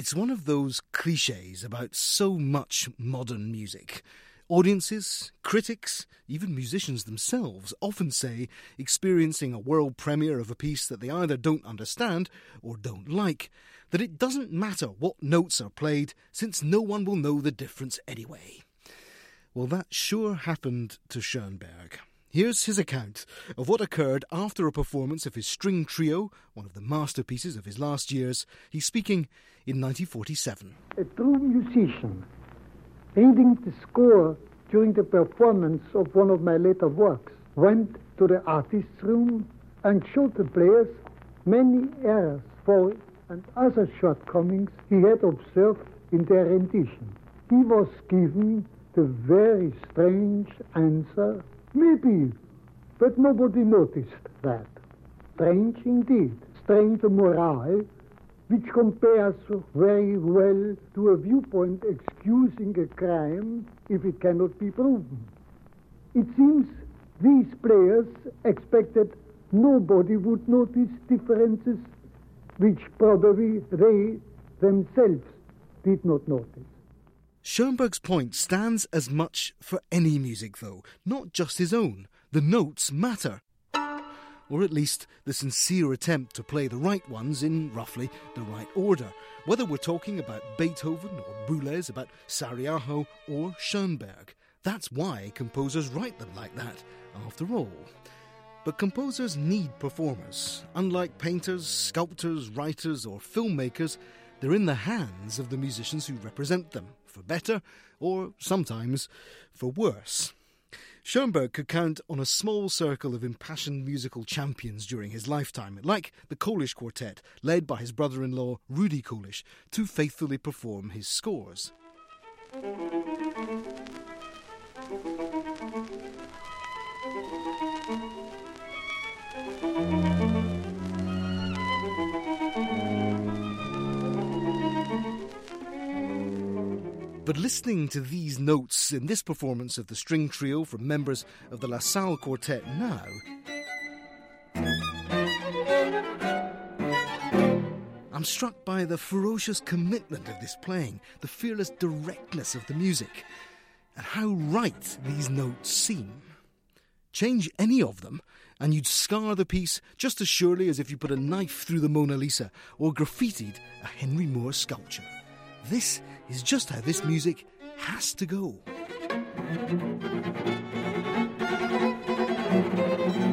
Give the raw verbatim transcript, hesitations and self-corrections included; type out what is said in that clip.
It's one of those cliches about so much modern music. Audiences, critics, even musicians themselves often say experiencing a world premiere of a piece that they either don't understand or don't like, that it doesn't matter what notes are played since no one will know the difference anyway. Well, that sure happened to Schoenberg. Here's his account of what occurred after a performance of his string trio, one of the masterpieces of his last years. He's speaking in nineteen forty-seven. A true musician, reading the score during the performance of one of my later works, went to the artist's room and showed the players many errors, faults, and other shortcomings he had observed in their rendition. He was given the very strange answer, maybe, but nobody noticed that. Strange indeed. Strange the morale, which compares very well to a viewpoint excusing a crime if it cannot be proven. It seems these players expected nobody would notice differences which probably they themselves did not notice. Schoenberg's point stands as much for any music, though, not just his own. The notes matter. Or at least the sincere attempt to play the right ones in roughly the right order, whether we're talking about Beethoven or Boulez, about Sariaho or Schoenberg. That's why composers write them like that, after all. But composers need performers. Unlike painters, sculptors, writers or filmmakers, they're in the hands of the musicians who represent them, for better or sometimes for worse. Schoenberg could count on a small circle of impassioned musical champions during his lifetime, like the Kolisch Quartet, led by his brother-in-law Rudi Kolisch, to faithfully perform his scores. But listening to these notes in this performance of the string trio from members of the La Salle Quartet now, I'm struck by the ferocious commitment of this playing, the fearless directness of the music, and how right these notes seem. Change any of them, and you'd scar the piece just as surely as if you put a knife through the Mona Lisa or graffitied a Henry Moore sculpture. This is just how this music has to go.